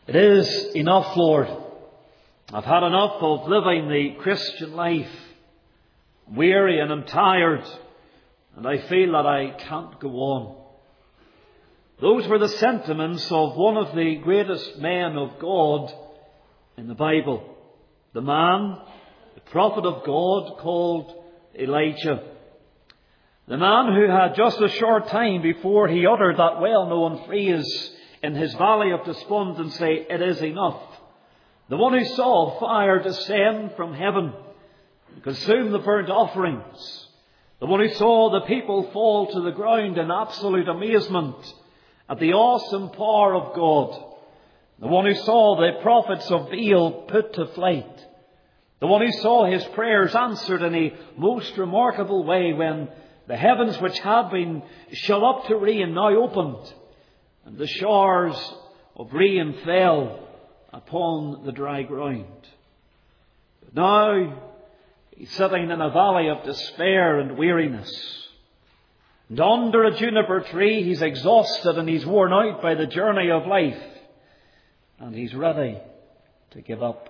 It is enough, Lord. I've had enough of living the Christian life. I'm weary and I'm tired, and I feel that I can't go on. Those were the sentiments of one of the greatest men of God in the Bible. The man, the prophet of God called Elijah. The man who had just a short time before he uttered that well-known phrase in his valley of despondency, "It is enough." The one who saw fire descend from heaven and consume the burnt offerings. The one who saw the people fall to the ground in absolute amazement at the awesome power of God. The one who saw the prophets of Baal put to flight. The one who saw his prayers answered in a most remarkable way when the heavens which had been shut up to rain now opened, and the showers of rain fell upon the dry ground. But now he's sitting in a valley of despair and weariness. And under a juniper tree he's exhausted and he's worn out by the journey of life. And he's ready to give up.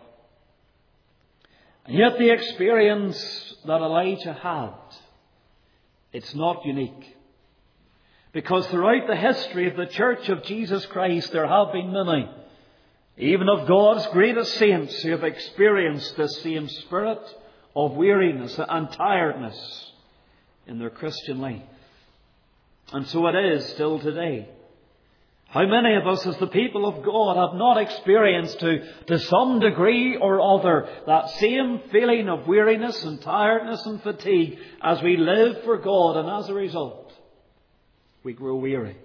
And yet the experience that Elijah had, it's not unique. Because throughout the history of the Church of Jesus Christ, there have been many, even of God's greatest saints, who have experienced this same spirit of weariness and tiredness in their Christian life. And so it is still today. How many of us as the people of God have not experienced to some degree or other that same feeling of weariness and tiredness and fatigue as we live for God, and as a result we grow weary.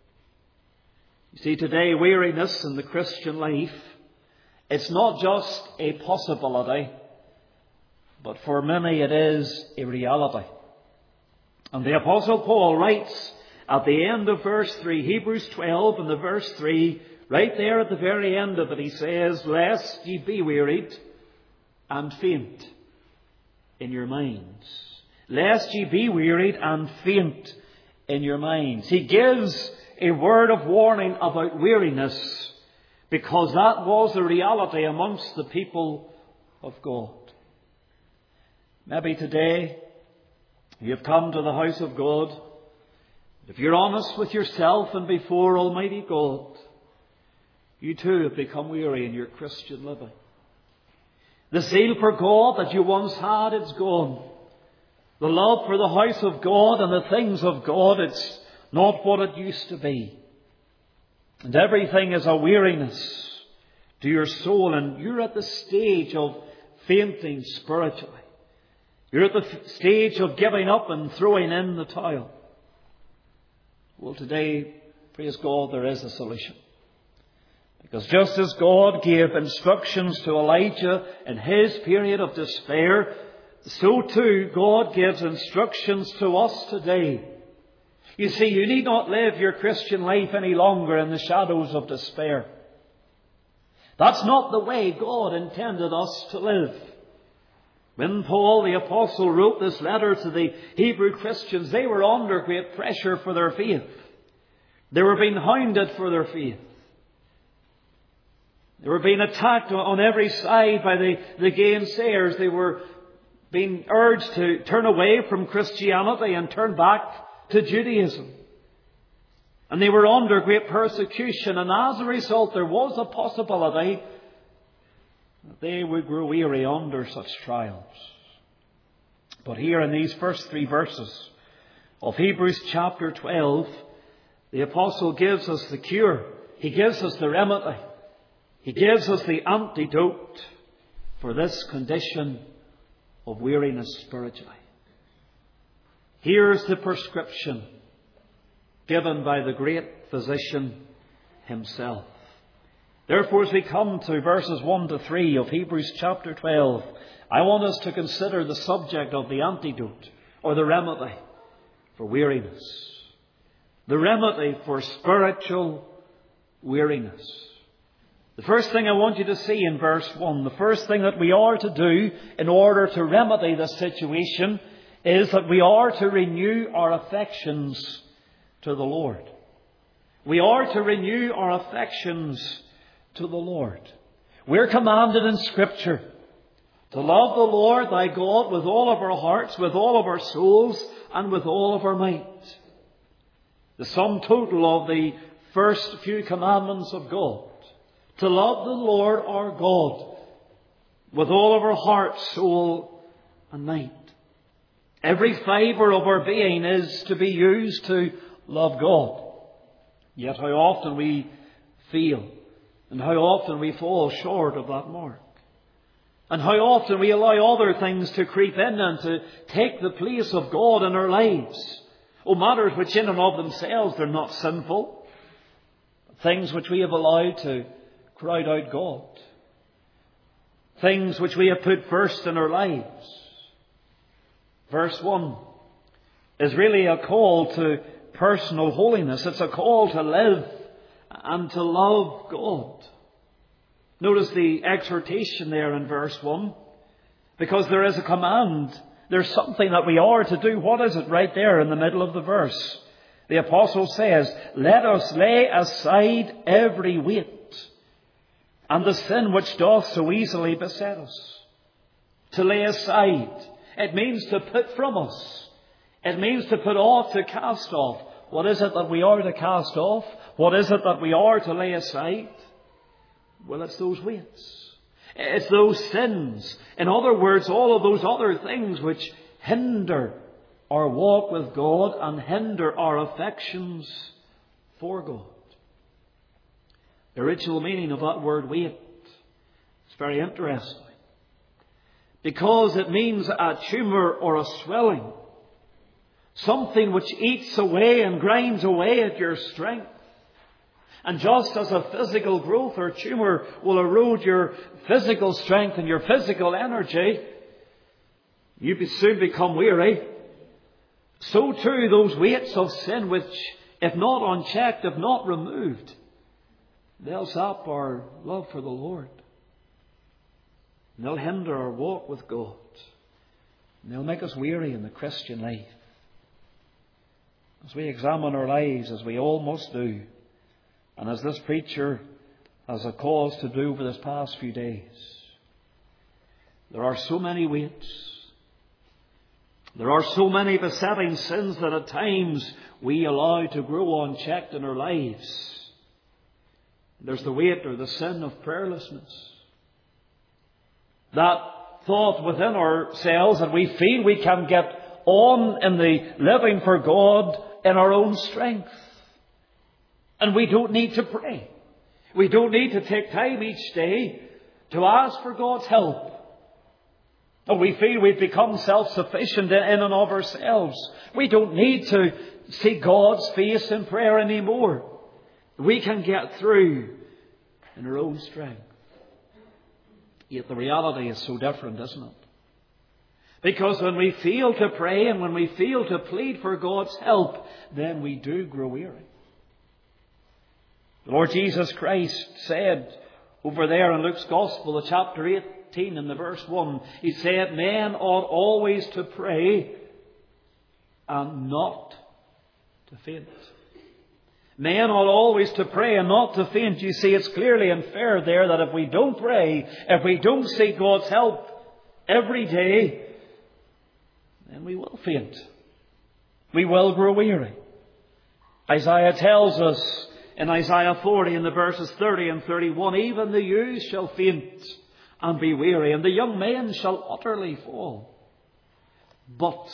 You see, today weariness in the Christian life, it's not just a possibility, but for many it is a reality. And the Apostle Paul writes at the end of verse 3, Hebrews 12 and the verse 3, right there at the very end of it, he says, "Lest ye be wearied and faint in your minds." Lest ye be wearied and faint in your minds. He gives a word of warning about weariness, because that was a reality amongst the people of God. Maybe today you've come to the house of God. If you're honest with yourself and before Almighty God, you too have become weary in your Christian living. The zeal for God that you once had, it's gone. The love for the house of God and the things of God, it's not what it used to be. And everything is a weariness to your soul, and you're at the stage of fainting spiritually. You're at the stage of giving up and throwing in the towel. Well, today, praise God, there is a solution. Because just as God gave instructions to Elijah in his period of despair, so too God gives instructions to us today. You see, you need not live your Christian life any longer in the shadows of despair. That's not the way God intended us to live. When Paul the Apostle wrote this letter to the Hebrew Christians, they were under great pressure for their faith. They were being hounded for their faith. They were being attacked on every side by the gainsayers. They were being urged to turn away from Christianity and turn back to Judaism. And they were under great persecution, and as a result there was a possibility that they would grow weary under such trials. But here in these first 3 verses of Hebrews chapter 12, the Apostle gives us the cure. He gives us the remedy. He gives us the antidote for this condition of weariness spiritually. Here's the prescription given by the great physician himself. Therefore, as we come to verses 1 to 3 of Hebrews chapter 12, I want us to consider the subject of the antidote, or the remedy for weariness. The remedy for spiritual weariness. The first thing I want you to see in verse 1, the first thing that we are to do in order to remedy this situation is that we are to renew our affections to the Lord. We are to renew our affections to the Lord. We're commanded in Scripture to love the Lord thy God with all of our hearts, with all of our souls, and with all of our might. The sum total of the first few commandments of God. To love the Lord our God with all of our heart, soul, and might. Every fibre of our being is to be used to love God. Yet how often we fail, and how often we fall short of that mark. And how often we allow other things to creep in and to take the place of God in our lives. Matters which in and of themselves they're not sinful. Things which we have allowed to crowd out God. Things which we have put first in our lives. Verse 1 is really a call to personal holiness. It's a call to live and to love God. Notice the exhortation there in verse 1. Because there is a command. There's something that we are to do. What is it? Right there in the middle of the verse. The apostle says, let us lay aside every weight and the sin which doth so easily beset us. To lay aside. It means to put from us. It means to put off, to cast off. What is it that we are to cast off? What is it that we are to lay aside? Well, it's those weights. It's those sins. In other words, all of those other things which hinder our walk with God and hinder our affections for God. The original meaning of that word weight is very interesting. Because it means a tumour or a swelling. Something which eats away and grinds away at your strength. And just as a physical growth or tumour will erode your physical strength and your physical energy, you soon become weary. So too those weights of sin which, if not unchecked, if not removed, they'll sap our love for the Lord. And they'll hinder our walk with God. And they'll make us weary in the Christian life. As we examine our lives, as we all must do, and as this preacher has a cause to do over this past few days, there are so many weights. There are so many besetting sins that at times we allow to grow unchecked in our lives. There's the weight or the sin of prayerlessness. That thought within ourselves that we feel we can get on in the living for God in our own strength. And we don't need to pray. We don't need to take time each day to ask for God's help. And we feel we've become self-sufficient in and of ourselves. We don't need to see God's face in prayer anymore. We can get through in our own strength. Yet the reality is so different, isn't it? Because when we fail to pray and when we fail to plead for God's help, then we do grow weary. The Lord Jesus Christ said over there in Luke's Gospel, the chapter 18 and the verse 1, He said, men ought always to pray and not to faint. Men ought always to pray and not to faint. You see, it's clearly inferred there that if we don't pray, if we don't seek God's help every day, then we will faint. We will grow weary. Isaiah tells us in Isaiah 40 in the verses 30 and 31, even the youths shall faint and be weary, and the young men shall utterly fall. But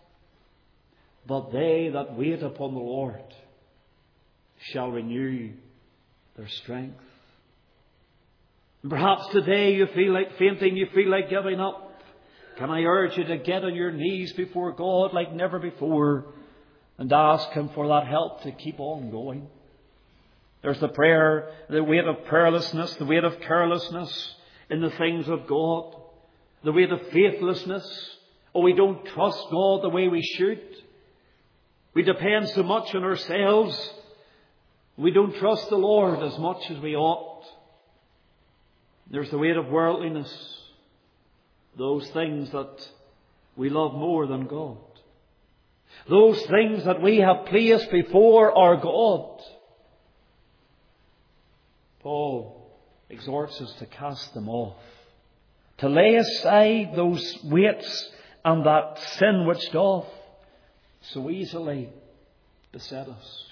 they that wait upon the Lord shall renew their strength. And perhaps today you feel like fainting, you feel like giving up. Can I urge you to get on your knees before God like never before and ask Him for that help to keep on going? There's the prayer, the weight of prayerlessness, the weight of carelessness in the things of God, the weight of faithlessness. Oh, we don't trust God the way we should. We depend so much on ourselves. We don't trust the Lord as much as we ought. There's the weight of worldliness, those things that we love more than God, those things that we have placed before our God. Paul exhorts us to cast them off, to lay aside those weights and that sin which doth so easily beset us.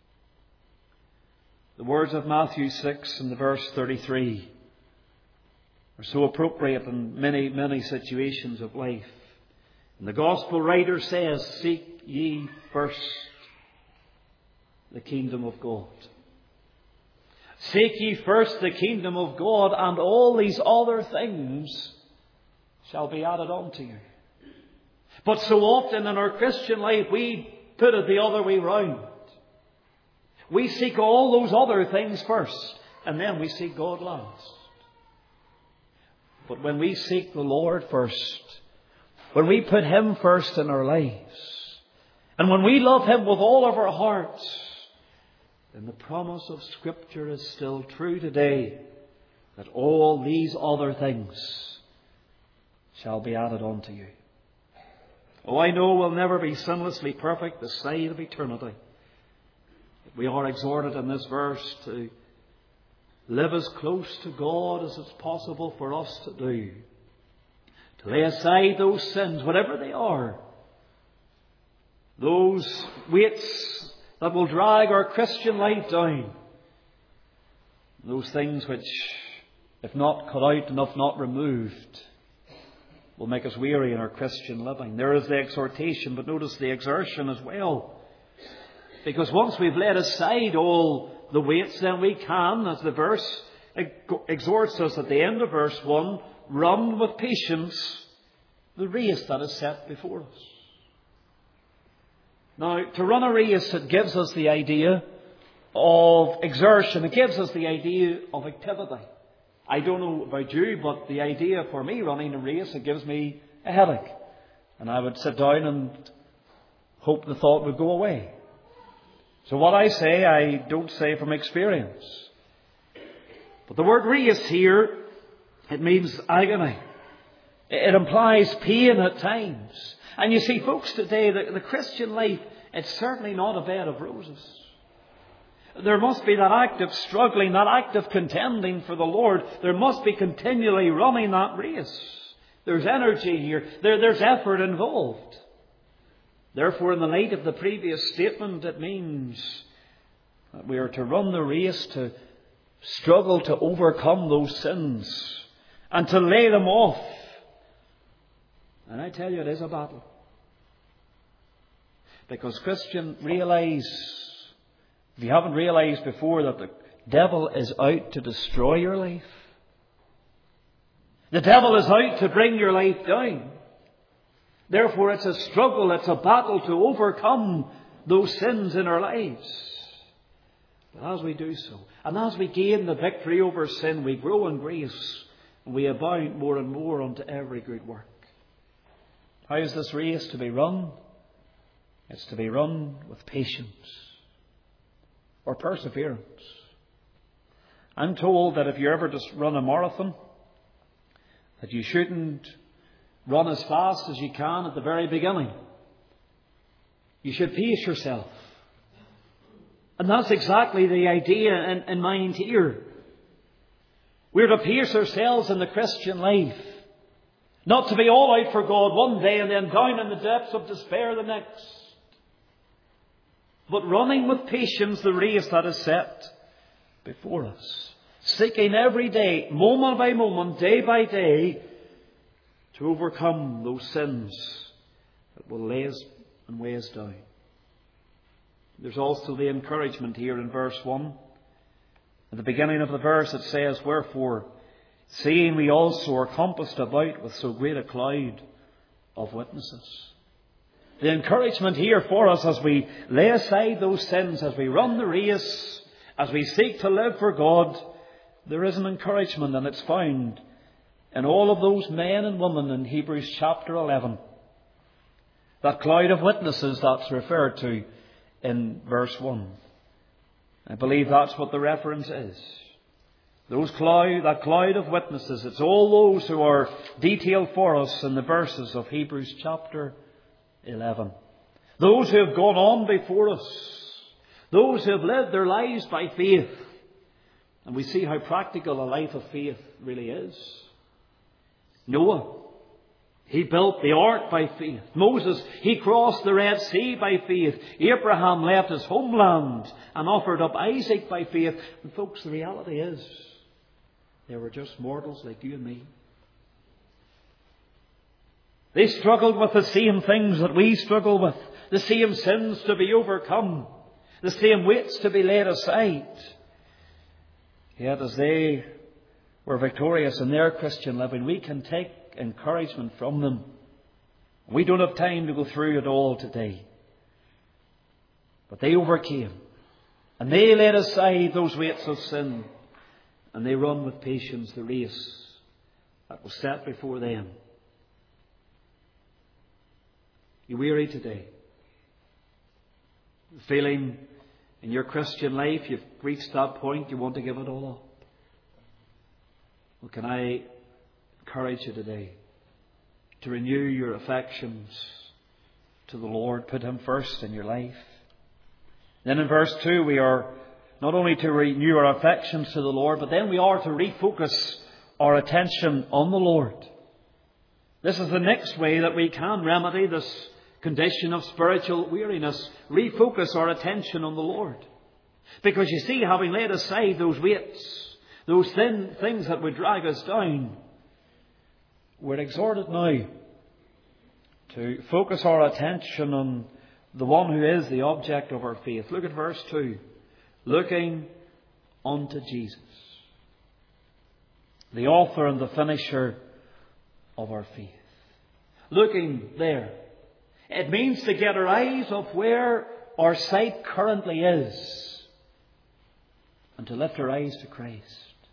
The words of Matthew 6 and the verse 33 are so appropriate in many, many situations of life. And the Gospel writer says, "Seek ye first the kingdom of God." Seek ye first the kingdom of God, and all these other things shall be added unto you. But so often in our Christian life, we put it the other way round. We seek all those other things first, and then we seek God last. But when we seek the Lord first, when we put Him first in our lives, and when we love Him with all of our hearts, then the promise of Scripture is still true today, that all these other things shall be added unto you. Oh, I know we'll never be sinlessly perfect this side of eternity. But we are exhorted in this verse to live as close to God as it's possible for us to do. To lay aside those sins, whatever they are. Those weights that will drag our Christian life down. Those things which, if not cut out and if not removed, will make us weary in our Christian living. There is the exhortation, but notice the exertion as well. Because once we've laid aside all the weights, then we can, as the verse exhorts us at the end of verse 1, run with patience the race that is set before us. Now, to run a race, it gives us the idea of exertion. It gives us the idea of activity. I don't know about you, but the idea for me running a race, it gives me a headache. And I would sit down and hope the thought would go away. So what I say, I don't say from experience. But the word race here, it means agony. It implies pain at times. And you see, folks, today, the Christian life, it's certainly not a bed of roses. There must be that active struggling, that active contending for the Lord. There must be continually running that race. There's energy here. There's effort involved. Therefore, in the light of the previous statement, it means that we are to run the race, to struggle to overcome those sins and to lay them off. And I tell you, it is a battle. Because Christian, realize, if you haven't realized before, that the devil is out to destroy your life. The devil is out to bring your life down. Therefore, it's a struggle, it's a battle to overcome those sins in our lives. But as we do so, and as we gain the victory over sin, we grow in grace, and we abound more and more unto every good work. How is this race to be run? It's to be run with patience or perseverance. I'm told that if you ever just run a marathon, that you shouldn't run as fast as you can at the very beginning. You should pace yourself. And that's exactly the idea in mind here. We're to pace ourselves in the Christian life. Not to be all out for God one day and then down in the depths of despair the next. But running with patience the race that is set before us. Seeking every day, moment by moment, day by day, to overcome those sins that will lay us and weigh us down. There's also the encouragement here in verse 1. At the beginning of the verse it says, "Wherefore, seeing we also are compassed about with so great a cloud of witnesses." The encouragement here for us as we lay aside those sins, as we run the race, as we seek to live for God, there is an encouragement, and it's found in all of those men and women in Hebrews chapter 11. That cloud of witnesses that's referred to in verse 1. I believe that's what the reference is. That cloud of witnesses, it's all those who are detailed for us in the verses of Hebrews chapter 11. Those who have gone on before us. Those who have lived their lives by faith. And we see how practical a life of faith really is. Noah, he built the ark by faith. Moses, he crossed the Red Sea by faith. Abraham left his homeland and offered up Isaac by faith. And folks, the reality is, they were just mortals like you and me. They struggled with the same things that we struggle with. The same sins to be overcome. The same weights to be laid aside. Yet as they were victorious in their Christian living, we can take encouragement from them. We don't have time to go through it all today. But they overcame. And they laid aside those weights of sin. And they run with patience the race that was set before them. You weary today? Feeling in your Christian life you've reached that point you want to give it all up? Well, can I encourage you today to renew your affections to the Lord. Put Him first in your life. Then in verse 2 we are not only to renew our affections to the Lord, but then we are to refocus our attention on the Lord. This is the next way that we can remedy this condition of spiritual weariness. Refocus our attention on the Lord. Because you see, having laid aside those weights, those thin things that would drag us down, we're exhorted now to focus our attention on the one who is the object of our faith. Look at verse 2. Looking unto Jesus, the author and the finisher of our faith. Looking there. It means to get our eyes off where our sight currently is and to lift our eyes to Christ.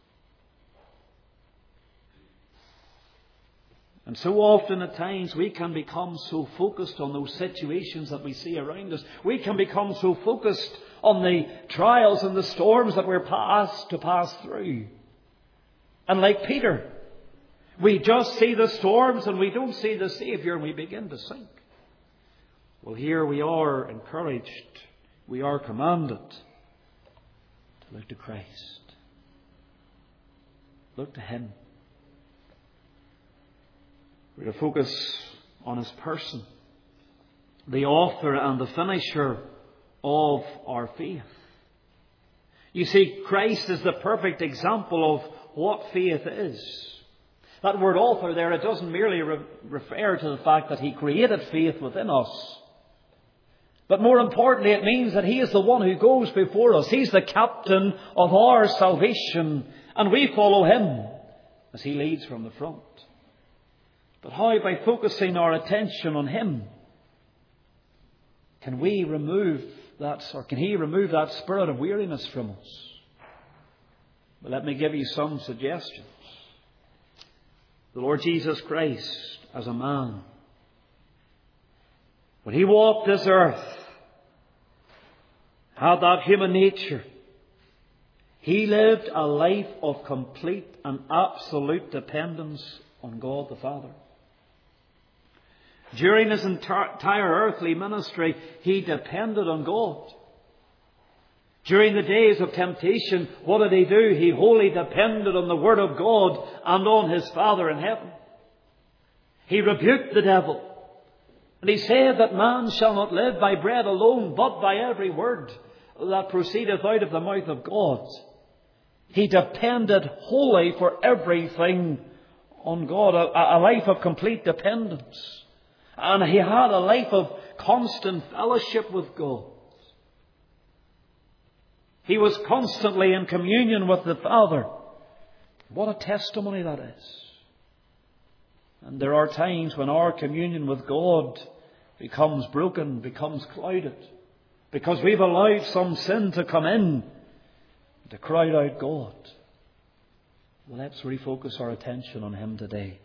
And so often at times we can become so focused on those situations that we see around us. We can become so focused on the trials and the storms that we're to pass through. And like Peter, we just see the storms and we don't see the Saviour and we begin to sink. Well, here we are encouraged, we are commanded to look to Christ. Look to Him. We're to focus on His person, the author and the finisher of our faith. You see, Christ is the perfect example of what faith is. That word author there, it doesn't merely refer to the fact that He created faith within us. But more importantly, it means that He is the one who goes before us. He's the captain of our salvation, and we follow Him as He leads from the front. But how, by focusing our attention on Him, can we remove that, or can He remove that spirit of weariness from us? Well, let me give you some suggestions. The Lord Jesus Christ, as a man, when He walked this earth, had that human nature. He lived a life of complete and absolute dependence on God the Father. During His entire earthly ministry, He depended on God. During the days of temptation, what did He do? He wholly depended on the Word of God and on His Father in heaven. He rebuked the devil. And He said that man shall not live by bread alone, but by every word that proceedeth out of the mouth of God. He depended wholly for everything on God, a life of complete dependence. And He had a life of constant fellowship with God. He was constantly in communion with the Father. What a testimony that is. And there are times when our communion with God becomes broken, becomes clouded, because we've allowed some sin to come in to crowd out God. Well, let's refocus our attention on Him today.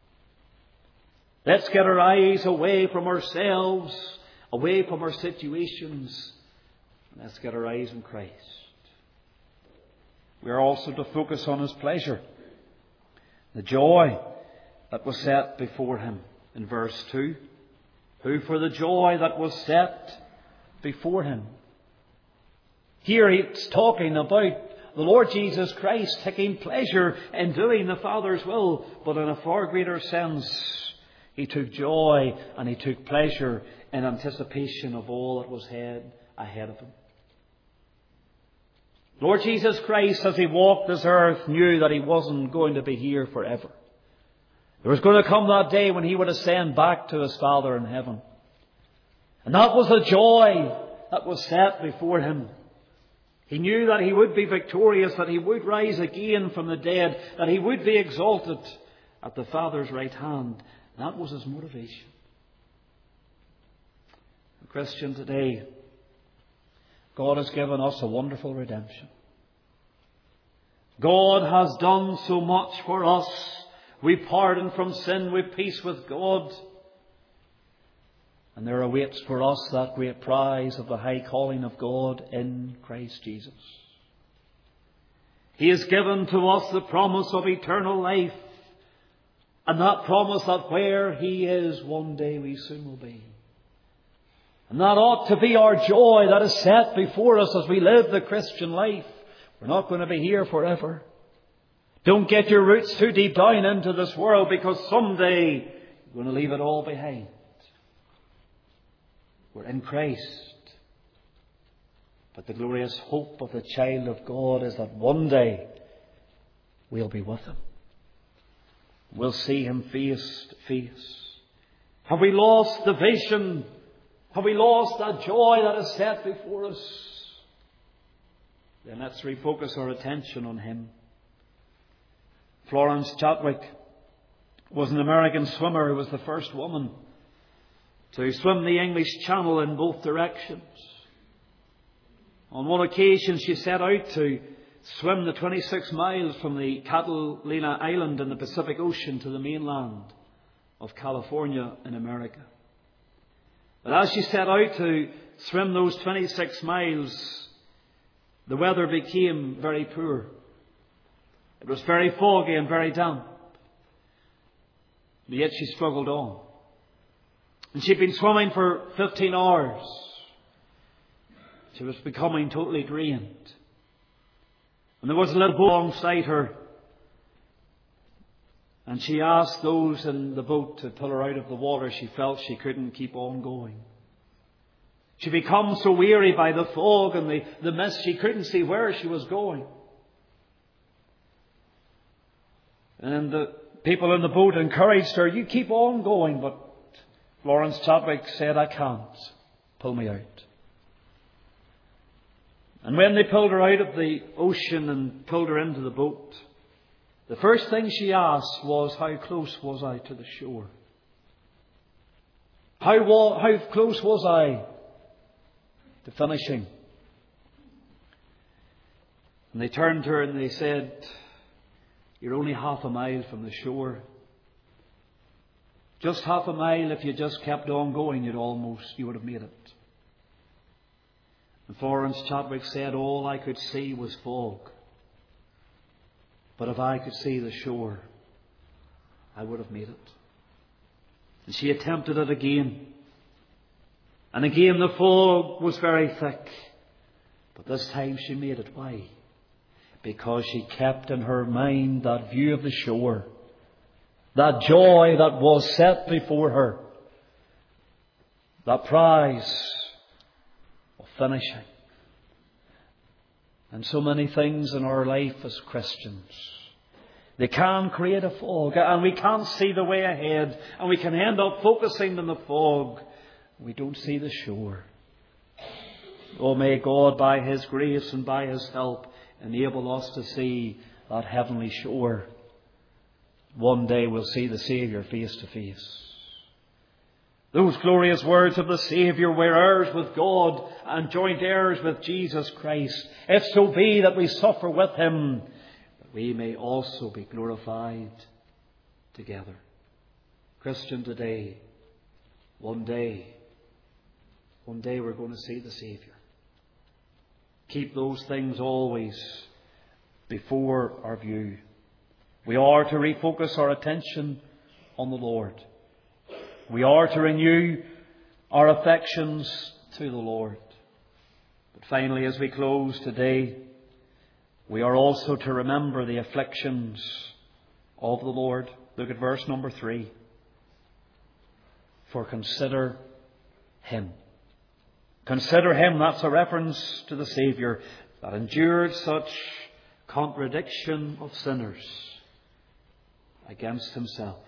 Let's get our eyes away from ourselves, away from our situations. Let's get our eyes on Christ. We are also to focus on His pleasure, the joy that was set before Him. In verse 2, who for the joy that was set before Him. Here it's talking about the Lord Jesus Christ taking pleasure in doing the Father's will, but in a far greater sense, He took joy and He took pleasure in anticipation of all that was ahead of Him. Lord Jesus Christ, as He walked this earth, knew that He wasn't going to be here forever. There was going to come that day when He would ascend back to His Father in heaven. And that was the joy that was set before Him. He knew that He would be victorious, that He would rise again from the dead, that He would be exalted at the Father's right hand. That was His motivation. Christian, today, God has given us a wonderful redemption. God has done so much for us. We pardon from sin, we peace with God. And there awaits for us that great prize of the high calling of God in Christ Jesus. He has given to us the promise of eternal life. And that promise that where He is, one day we soon will be. And that ought to be our joy that is set before us as we live the Christian life. We're not going to be here forever. Don't get your roots too deep down into this world, because someday you're going to leave it all behind. We're in Christ. But the glorious hope of the child of God is that one day we'll be with Him. We'll see Him face to face. Have we lost the vision? Have we lost that joy that is set before us? Then let's refocus our attention on Him. Florence Chadwick was an American swimmer who was the first woman to swim the English Channel in both directions. On one occasion she set out to swim the 26 miles from the Catalina Island in the Pacific Ocean to the mainland of California in America. But as she set out to swim those 26 miles, the weather became very poor. It was very foggy and very damp. But yet she struggled on. And she'd been swimming for 15 hours. She was becoming totally drained. And there was a little boat alongside her. And she asked those in the boat to pull her out of the water. She felt she couldn't keep on going. She became so weary by the fog and the mist, she couldn't see where she was going. And the people in the boat encouraged her, "You keep on going." But Florence Chadwick said, "I can't. Pull me out." And when they pulled her out of the ocean and pulled her into the boat, the first thing she asked was, "How close was I to the shore? How close was I to finishing?" And they turned to her and they said, "You're only half a mile from the shore. Just half a mile. If you just kept on going, you would have made it." And Florence Chadwick said, "All I could see was fog. But if I could see the shore, I would have made it." And she attempted it again. And again the fog was very thick. But this time she made it. Why? Because she kept in her mind that view of the shore. That joy that was set before her. That prize of finishing. And so many things in our life as Christians, they can create a fog, and we can't see the way ahead, and we can end up focusing on the fog. We don't see the shore. Oh, may God, by His grace and by His help, enable us to see that heavenly shore. One day we'll see the Saviour face to face. Those glorious words of the Saviour, "We're heirs with God and joint heirs with Jesus Christ, if so be that we suffer with Him, that we may also be glorified together." Christian, today, one day we're going to see the Saviour. Keep those things always before our view. We are to refocus our attention on the Lord. We are to renew our affections to the Lord. But finally, as we close today, we are also to remember the afflictions of the Lord. Look at verse number 3. For consider Him. Consider Him, that's a reference to the Saviour that endured such contradiction of sinners against Himself.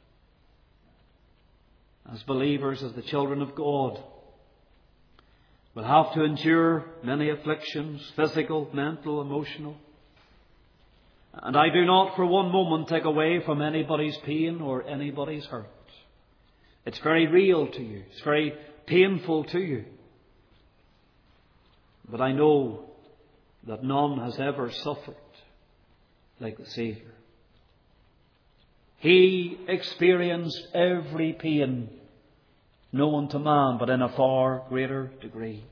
As believers, as the children of God, we'll have to endure many afflictions, physical, mental, emotional. And I do not for one moment take away from anybody's pain or anybody's hurt. It's very real to you. It's very painful to you. But I know that none has ever suffered like the Saviour. He experienced every pain known to man, but in a far greater degree.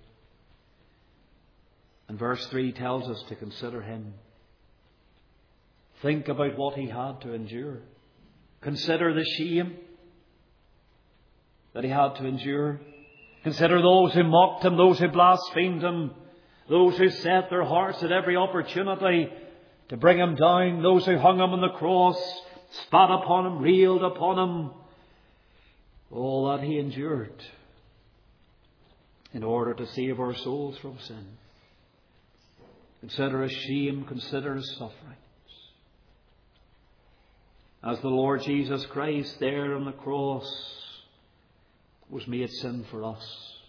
And verse 3 tells us to consider Him. Think about what He had to endure. Consider the shame that He had to endure. Consider those who mocked Him, those who blasphemed Him, those who set their hearts at every opportunity to bring Him down, those who hung Him on the cross, spat upon Him, railed upon Him. All that He endured in order to save our souls from sin. Consider His shame, consider His sufferings. As the Lord Jesus Christ there on the cross was made sin for us.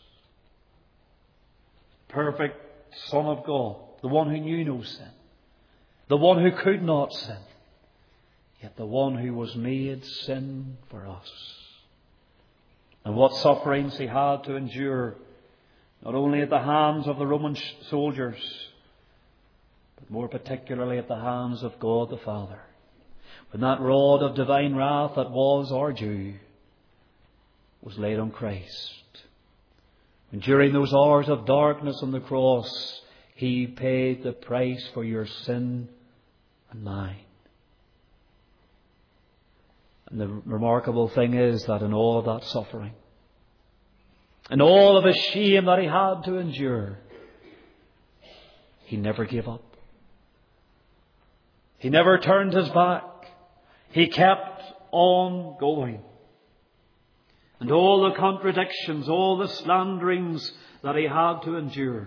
Perfect Son of God, the one who knew no sin, the one who could not sin, yet the one who was made sin for us. And what sufferings He had to endure, not only at the hands of the Roman soldiers, but more particularly at the hands of God the Father. When that rod of divine wrath that was our due was laid on Christ. And during those hours of darkness on the cross, He paid the price for your sin and mine. And the remarkable thing is that in all of that suffering, and all of the shame that He had to endure, He never gave up. He never turned His back. He kept on going. And all the contradictions, all the slanderings that He had to endure,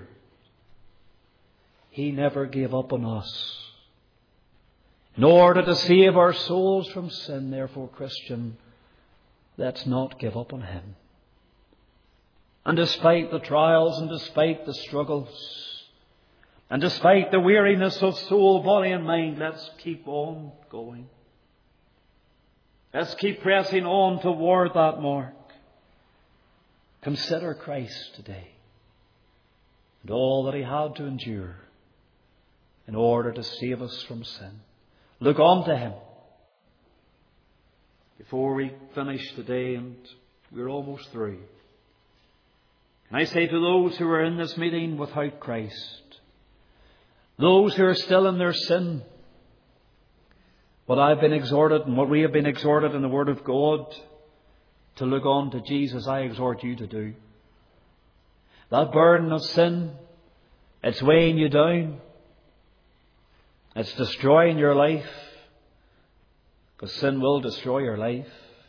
He never gave up on us. In order to save our souls from sin, therefore, Christian, let's not give up on Him. And despite the trials and despite the struggles, and despite the weariness of soul, body and mind, let's keep on going. Let's keep pressing on toward that mark. Consider Christ today and all that He had to endure in order to save us from sin. Look on to Him. Before we finish today, and we're almost through, can I say to those who are in this meeting without Christ, those who are still in their sin, what I've been exhorted and what we have been exhorted in the Word of God to look on to Jesus, I exhort you to do. That burden of sin, it's weighing you down. It's destroying your life, because sin will destroy your life.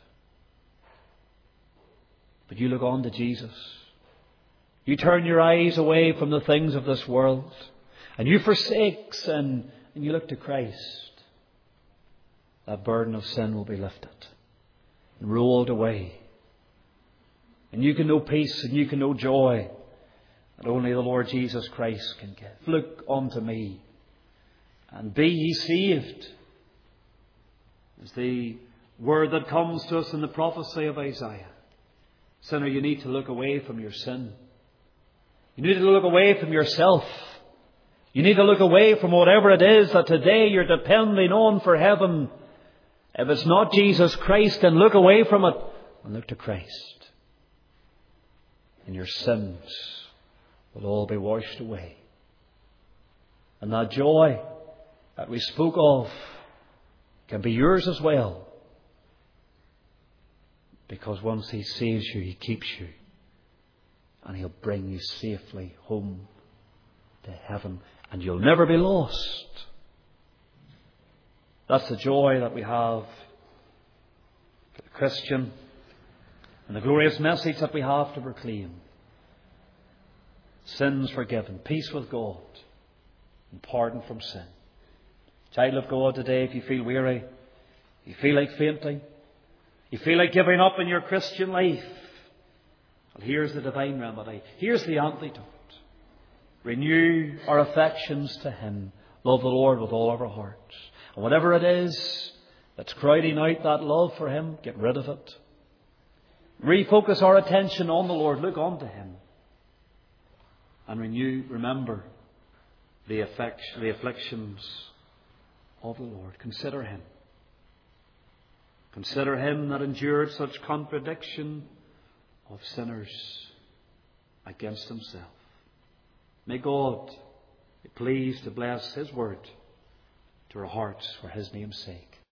But you look on to Jesus. You turn your eyes away from the things of this world, and you forsake sin, and you look to Christ. That burden of sin will be lifted and rolled away. And you can know peace and you can know joy that only the Lord Jesus Christ can give. Look unto me and be ye saved. Is the word that comes to us in the prophecy of Isaiah. Sinner, you need to look away from your sin. You need to look away from yourself. You need to look away from whatever it is that today you're depending on for heaven. If it's not Jesus Christ, then look away from it and look to Christ. And your sins will all be washed away. And that joy that we spoke of can be yours as well. Because once He saves you, He keeps you. And He'll bring you safely home to heaven. and you'll never be lost. That's the joy that we have for the Christian, and the glorious message that we have to proclaim. Sins forgiven, peace with God, and pardon from sin. Child of God, today, if you feel weary, you feel like fainting, you feel like giving up in your Christian life, well, here's the divine remedy. Here's the antidote. Renew our affections to Him. Love the Lord with all of our hearts. And whatever it is that's crowding out that love for Him, get rid of it. Refocus our attention on the Lord. Look unto Him. And remember the afflictions of the Lord. Consider Him. Consider Him that endured such contradiction of sinners against Himself. May God be pleased to bless His word to our hearts for His name's sake.